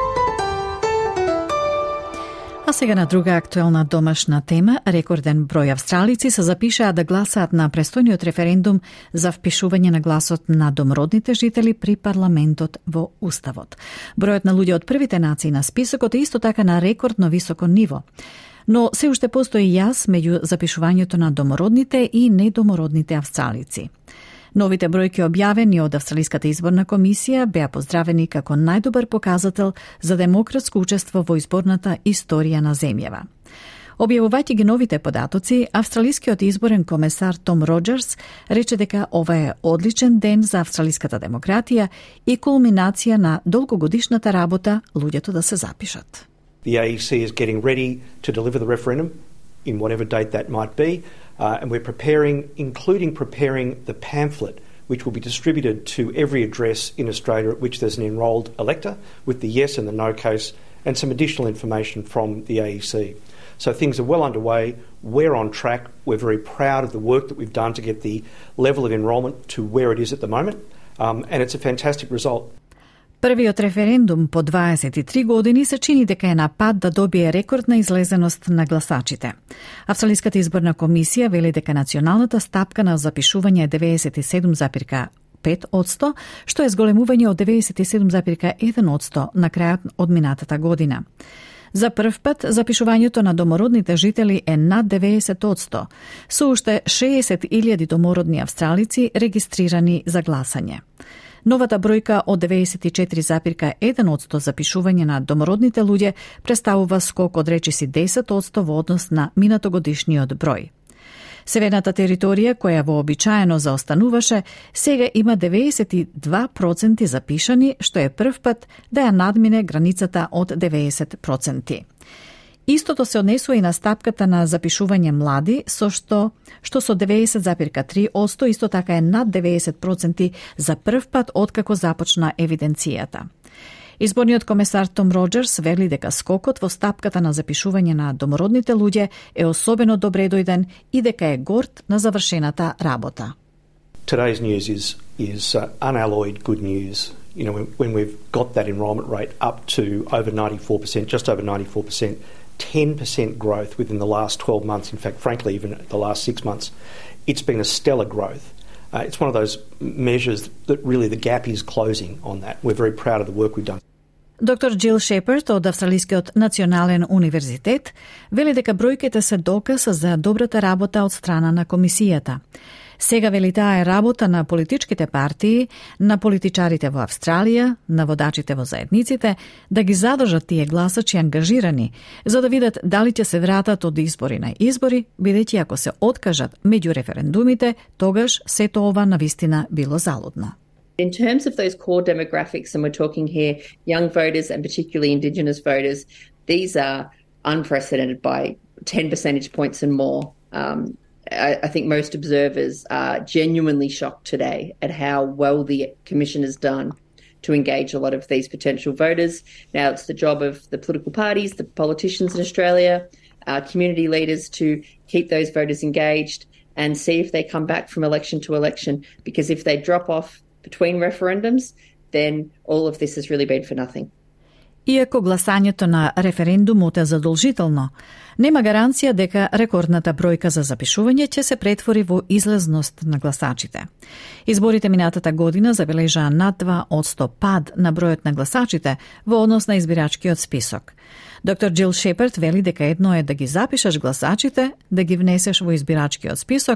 А сега на друга актуелна домашна тема, рекорден број австралици се запишаа да гласаат на престојниот референдум за впишување на гласот на домородните жители при парламентот во Уставот. Бројот на луѓе од првите нации на списокот е исто така на рекордно високо ниво. Но се уште постои јас меѓу запишувањето на домородните и недомородните австралици. Новите бројки објавени од Австралиската изборна комисија беа поздравени како најдобар показател за демократско учество во изборната историја на земјава. Објавувајќи ги новите податоци, австралискиот изборен комесар Том Роџерс рече дека ова е одличен ден за австралиската демократија и кулминација на долгогодишната работа луѓето да се запишат. The A E C is getting ready to deliver the referendum in whatever date that might be. Uh, and we're preparing, including preparing the pamphlet, which will be distributed to every address in Australia at which there's an enrolled elector, with the yes and the no case, and some additional information from the A E C. So things are well underway. We're on track. We're very proud of the work that we've done to get the level of enrolment to where it is at the moment, um, and it's a fantastic result. Првиот референдум по дваесет и три години се чини дека е на пат да добие рекордна излезеност на гласачите. Австралиската изборна комисија вели дека националната стапка на запишување е деветдесет и седум запирка пет одсто, што е зголемување од деветдесет и седум запирка еден одсто на крајот од минатата година. За прв пат запишувањето на домородните жители е над деветдесет одсто, со уште шеесет илјади домородни австралици регистрирани за гласање. Новата бројка од деветдесет и четири запирка еден одсто запишување на домородните луѓе представува скок од речиси десет одсто во однос на минатогодишниот број. Северната територија, која вообичаено заостануваше, сега има деветдесет и два проценти запишани, што е прв пат да ја надмине границата од деветдесет проценти. Истото се однесува и на стапката на запишување млади, со што, што со деветдесет запирка три одсто исто така е над деветдесет проценти за прв пат откако започна евиденцијата. Изборниот комесар Том Роџерс вели дека скокот во стапката на запишување на домородните луѓе е особено добре дојден и дека е горд на завршената работа. Today's news is is uh, unalloyed good news. You know, when, when we've got that enrolment rate up to over ninety-four percent, just over ninety-four percent, ten percent growth within the last twelve months, in fact, frankly, even the last six months, it's been a stellar growth. Uh, it's one of those measures that really the gap is closing on that. We're very proud of the work we've done. Доктор Джил Шепард од Австралискиот национален универзитет вели дека бројките се доказ за добрата работа од страна на комисијата. Сега вели таа е работа на политичките партии, на политичарите во Австралија, на водачите во заедниците, да ги задржат тие гласачи ангажирани, за да видат дали ќе се вратат од избори на избори, бидејќи ако се откажат меѓу референдумите, тогаш сето ова навистина било залудно. In terms of those core demographics, and we're talking here young voters and particularly Indigenous voters, these are unprecedented by ten percentage points and more. Um, I, I think most observers are genuinely shocked today at how well the Commission has done to engage a lot of these potential voters. Now, it's the job of the political parties, the politicians in Australia, our community leaders to keep those voters engaged and see if they come back from election to election, because if they drop off between referendums, then all of this has really been for nothing. Иако гласањето на референдумот е задолжително, нема гаранција дека рекордната бројка за запишување ќе се претвори во излезност на гласачите. Изборите минатата година забележаа над два одсто пад на бројот на гласачите во однос на избирачкиот список. Доктор Джил Шепард вели дека едно е да ги запишеш гласачите, да ги внесеш во избирачкиот список,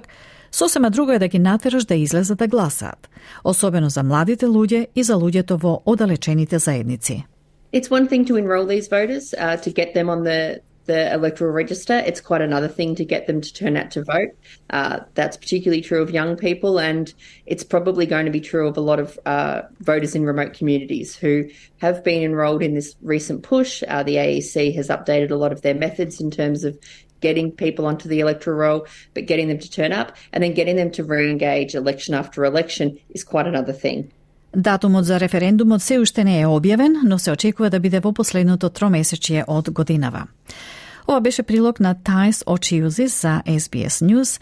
Сосема друго е да ги натераш да излезат да гласаат, особено за младите луѓе и за луѓето во оддалечените заедници. It's one thing to enrol these voters, uh, to get them on the the electoral register. It's quite another thing to get them to turn out to vote. Uh, that's particularly true of young people, and it's probably going to be true of a lot of uh, voters in remote communities who have been enrolled in this recent push. Uh, the A E C has updated a lot of their methods in terms of getting people onto the electoral roll, but getting them to turn up and then getting them to re-engage election after election is quite another thing. Датумот за референдумот се уште не е објавен, но се очекува да биде во последното тромесечје од годинава. Ова беше прилог на Тајс Очиузи за Ес Би Ес News.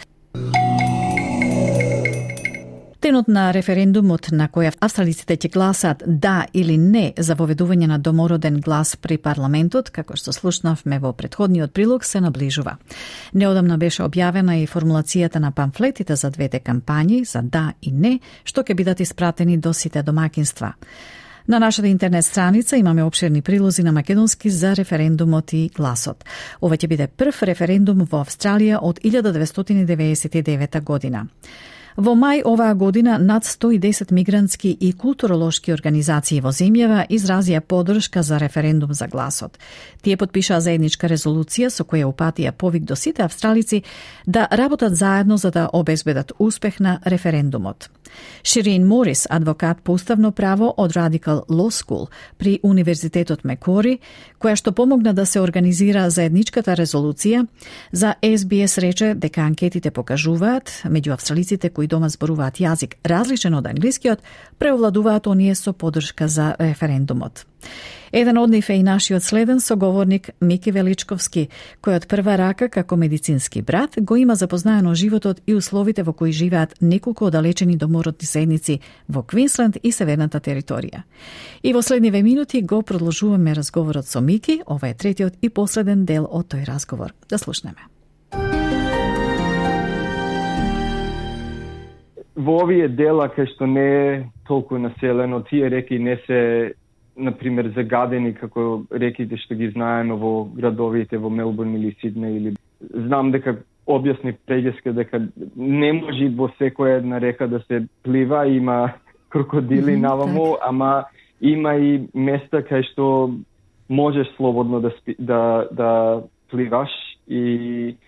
Денот на референдумот на кој австралиците ќе гласаат да или не за воведување на домороден глас при парламентот, како што слушнавме во претходниот прилог, се наближува. Неодамна беше објавена и формулацијата на памфлетите за двете кампањи, за да и не, што ќе бидат испратени до сите домакинства. На нашата интернет страница имаме обширни прилози на македонски за референдумот и гласот. Ова ќе биде прв референдум во Австралија од илјада деветстотини деветдесет и девета година. Во мај оваа година над сто и десет мигрантски и културолошки организации во земјава изразија поддршка за референдум за гласот. Тие потпишаа заедничка резолуција со која упатија повик до сите австралици да работат заедно за да обезбедат успех на референдумот. Ширин Морис, адвокат по уставно право од Radical Law School при Универзитетот Мекори, која што помогна да се организира заедничката резолуција, за Ес Би Ес рече дека анкетите покажуваат меѓу австралиците кои дома зборуваат јазик различен од англискиот, преовладуваат оние со поддршка за референдумот. Еден од нив е и нашиот следен соговорник Мики Величковски, кој од прва рака како медицински брат го има запознаено животот и условите во кои живеат неколку оддалечени домородни заедници во Квинсленд и Северната територија. И во следниве минути го продолжуваме разговорот со Мики, ова е третиот и последен дел од тој разговор. Да слушнеме. Во овие дела кај што не е толку населено, тие реки не се, например, загадени како реките што ги знаеме во градовите во Мелбурн или Сиднеј, или знам дека објасни преѓеска дека не може во секоја една река да се плива, има крокодили mm-hmm, наваму, так. Ама има и места кај што можеш слободно да спи, да да пливаш и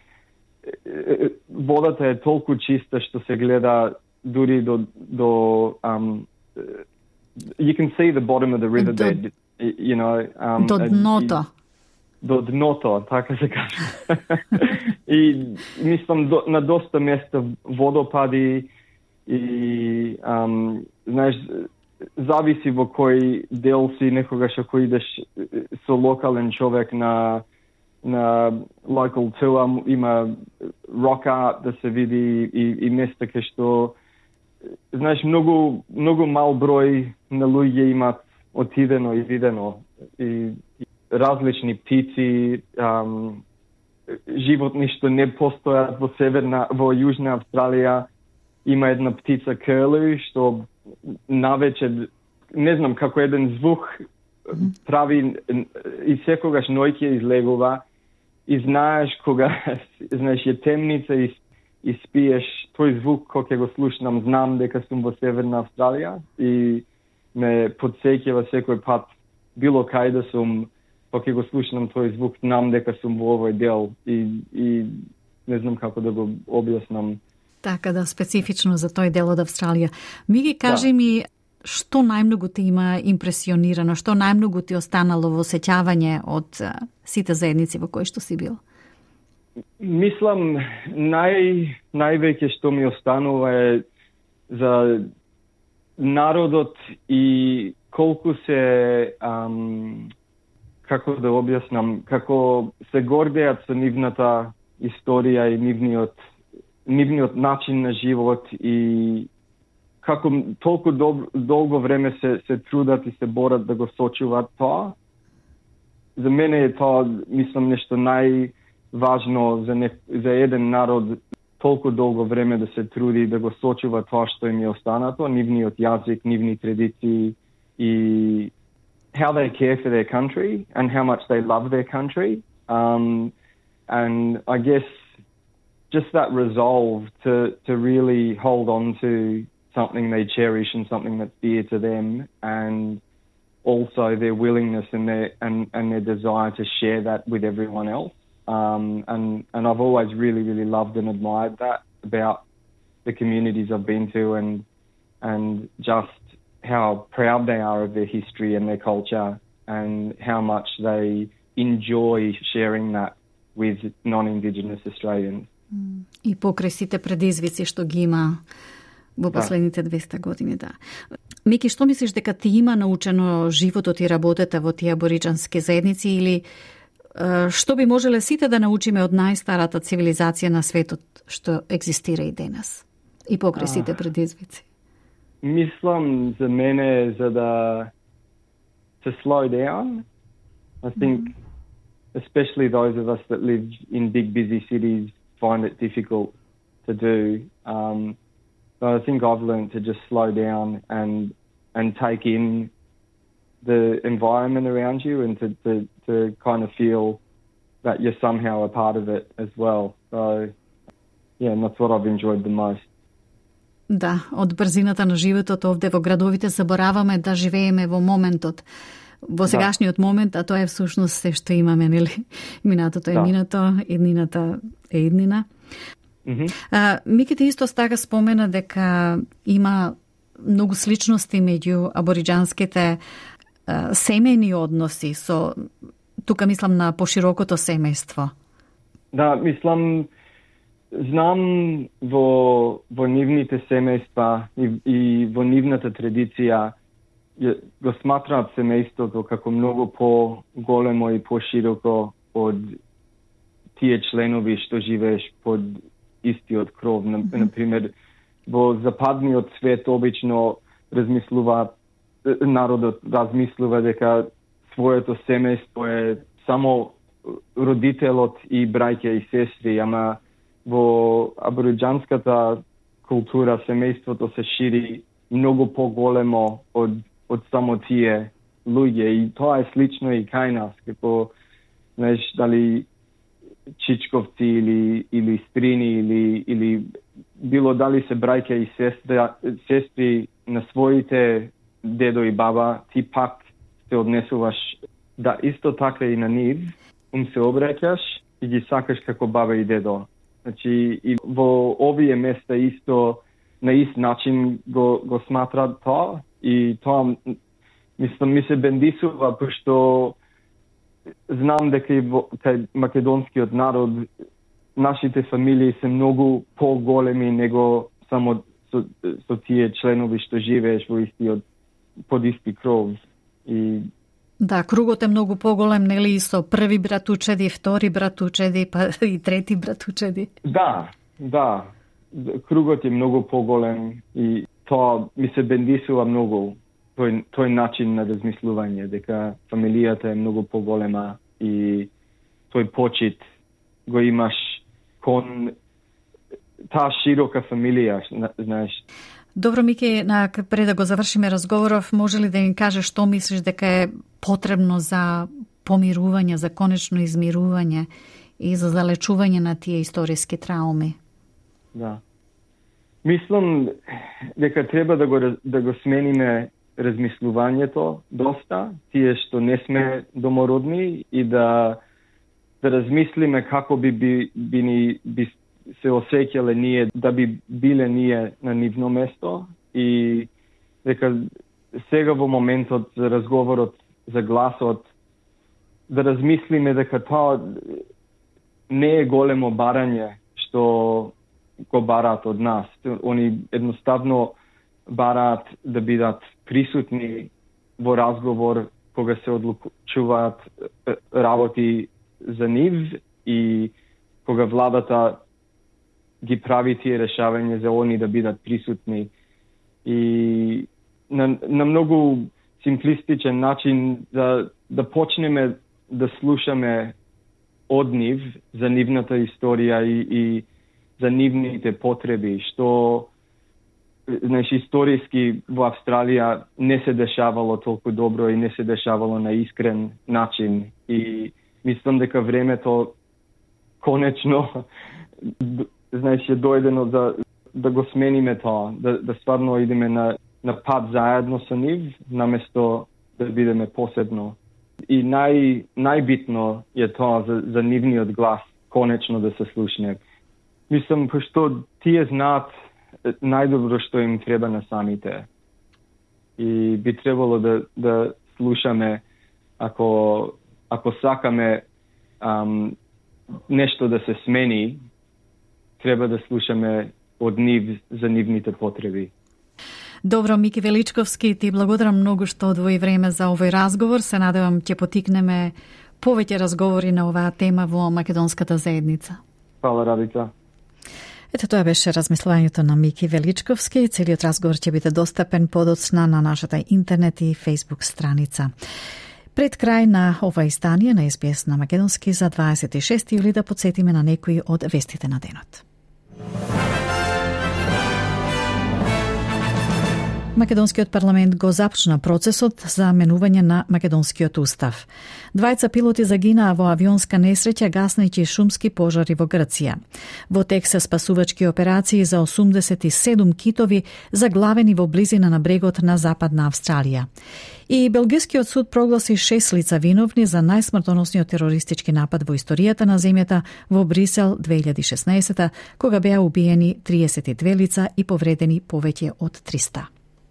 водата е толку чиста што се гледа дури до до um you can see the bottom of the river до, bed, you know, um до дното. До дното, така се каже. И мислам до, на доста места водопади и um знаеш, зависи во кој дел си, некогаш ако идеш со локален човек на на local tour, има rock art да се види и, и места кај што знаеш, многу, многу мал број на луѓе имат отидено и видено. И, и различни птици, ам, животни што не постојат во северна, во јужна Австралија. Има една птица крлу, што навечер, не знам, како еден звук прави и секогаш ноќе излегува и знаеш кога, знаеш, е темница и и спиеш, тој звук кој ќе го слушнам, знам дека сум во Северна Австралија и ме подсеќава секој пат било кај да сум, кога ќе го слушнам тој звук, знам дека сум во овој дел и, и не знам како да го објаснам. Така да, специфично за тој дел од Австралија. Ми ги кажи да. ми, што најмногу ти има импресионирано, што најмногу ти останало во сеќавање од сите заедници во кои што си бил? Мислам, нај, највеќе што ми останува е за народот и колку се, ам, како да објаснам, како се гордеат со нивната историја и нивниот, нивниот начин на живот и како толку доб, долго време се, се трудат и се борат да го сочуваат тоа. За мене е тоа, мислам, нешто нај важно за, не, за еден народ толку долго време да се труди да го сочува тоа што им е останато, нивниот јазик, нивни традиции и how they care for their country and how much they love their country. Um, and I guess just that resolve to, to really hold on to something they cherish and something that's dear to them, and also their willingness and their and, and their desire to share that with everyone else. Um, and, and I've always really, really loved and admired that about the communities I've been to, and and just how proud they are of their history and their culture, and how much they enjoy sharing that with non-Indigenous Australians. И покрај сите предизвици што ги има во последните двеста години, да. Мики, што мислиш дека ти има научено животот и работата во тие абориџански заедници, или што би можеле сите да научиме од најстарата цивилизација на светот што екзистира и денес и покрај сите предизвици? Мислам за мене за да to slow down. I think mm-hmm. especially those of us that live in big busy cities find it difficult to do. Um, but I think I've learned to just slow down and and take in the environment around you, and to, to, to kind of feel that you're somehow a part of it as well. So, yeah, and that's what I've enjoyed the most. Да, од брзината на животот овде во градовите забораваме да живееме во моментот, во сегашниот да. момент, а тоа е всушност се што имаме, нели? Минатото е да. минато, иднината е иднина. Mm-hmm. А, Миките исто така спомена дека има многу сличности меѓу абориџанските а, семејни односи со, тука мислам на поширокото семејство. Да, мислам, знам во, во нивните семејства и, и во нивната традиција го сматраат семејството како многу по-големо и по-широко од тие членови што живееш под истиот кров. Например, во западниот свет обично размислува, народот размислува дека своето семејство е само родителот и браќа и сестри, ама во абориџанската култура семејството се шири многу поголемо од од само тие луѓе, и тоа е слично и кај нас, како, знаеш, дали чичковци или или стрини или или било дали се браќа и сестра, сестри на своите дедо и баба, ти пак се однесуваш да исто така и на нив, им се обраќаш и ги сакаш како баба и дедо. Значи, и во овие места исто на ист начин го, го сматрат тоа, и тоа, мислам, ми се бендисува, пошто знам дека и во кај македонскиот народ нашите фамилии се многу поголеми него само со, со тие членови што живееш во истиот, под исти кров. И да, кругот е многу поголем, нели, и со први братучеди, втори братучеди, па и трети братучеди. Да, да. Кругот е многу поголем и тоа ми се бендисува многу, тој, тој начин на размислување, дека фамилијата е многу поголема и тој почит го имаш кон таа широка фамилија, знаеш. Добро, Мики, на пред да го завршиме разговоров, може ли да им кажеш што мислиш дека е потребно за помирување, за конечно измирување и за залечување на тие историски трауми? Да. Мислам дека треба да го да го смениме размислувањето доста, тие што не сме домородни, и да да размислиме како би би би, ни, би се осеќале ние, да би биле ние на нивно место, и дека сега во моментот за разговорот за гласот да размислиме дека тоа не е големо барање што го бараат од нас. Они едноставно бараат да бидат присутни во разговор кога се одлучуваат работи за нив, и кога владата ги прави тие решавања за они да бидат присутни. И на, на многу симплистичен начин да, да почнеме да слушаме од нив за нивната историја и, и за нивните потреби, што, знаеш, историски во Австралија не се дешавало толку добро и не се дешавало на искрен начин. И мислам дека времето конечно знаеш, je dojdeno da, da go smenime to, da, da stvarno ideme na, na pad zajedno sa njim, namesto da bideme posebno. I naj, najbitno je to za, za njivni odglas konečno da se slušne. Mislim, pošto ti je znat najdobro što im treba na samite. I bi trebalo da, da slušame ako, ako sakame um, nešto da se smeni, treba da slušame od njih za njivните potrebi. Dobro, Miki Величковски, ти благодарам многу што одвои време за овој разговор. Се надевам ќе потикнеме повеќе разговори на оваа тема во македонската заедница. Фала, Радица. Ето тоа беше размислувањето на Мики Величковски. Целиот разговор ќе биде достапен подоцна на нашата интернет и фейсбук страница. Пред крај на ова издание на Ес Би Ес на македонски за дваесет и шести јули да подсетиме на некои од вестите на денот. Македонскиот парламент го започна процесот за менување на македонскиот устав. Двајца пилоти загинаа во авионска несреќа гаснејќи шумски пожари во Грција. Во тек се спасувачки операции за осумдесет и седум китови заглавени во близина на брегот на Западна Австралија. И Белгискиот суд прогласи шест лица виновни за најсмртоносниот терористички напад во историјата на земјата во Брисел две илјади и шеснаесета, кога беа убиени триесет и две лица и повредени повеќе од триста.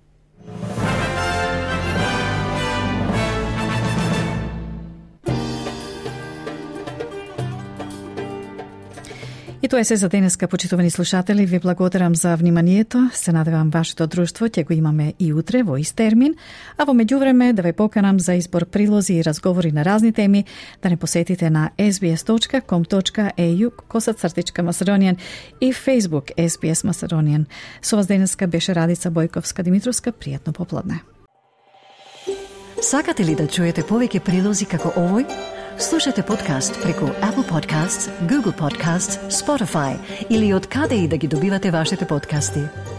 И тоа е се за денеска, почитувани слушатели. Ви благодарам за вниманието. Се надевам вашето друштво ќе го имаме и утре во ист термин, а во меѓувреме да ве поканам за избор прилози и разговори на разни теми, да не посетите на ес би ес точка ком точка ей ю косацртичка Macedonian и Facebook Ес Би Ес Macedonian. Со вас денеска беше Радица Бојковска-Димитровска. Пријатно попладне. Сакате ли да чуете повеќе прилози како овој? Слушате подкаст преку Apple Podcasts, Google Podcasts, Spotify или од каде и да ги добивате вашите подкасти.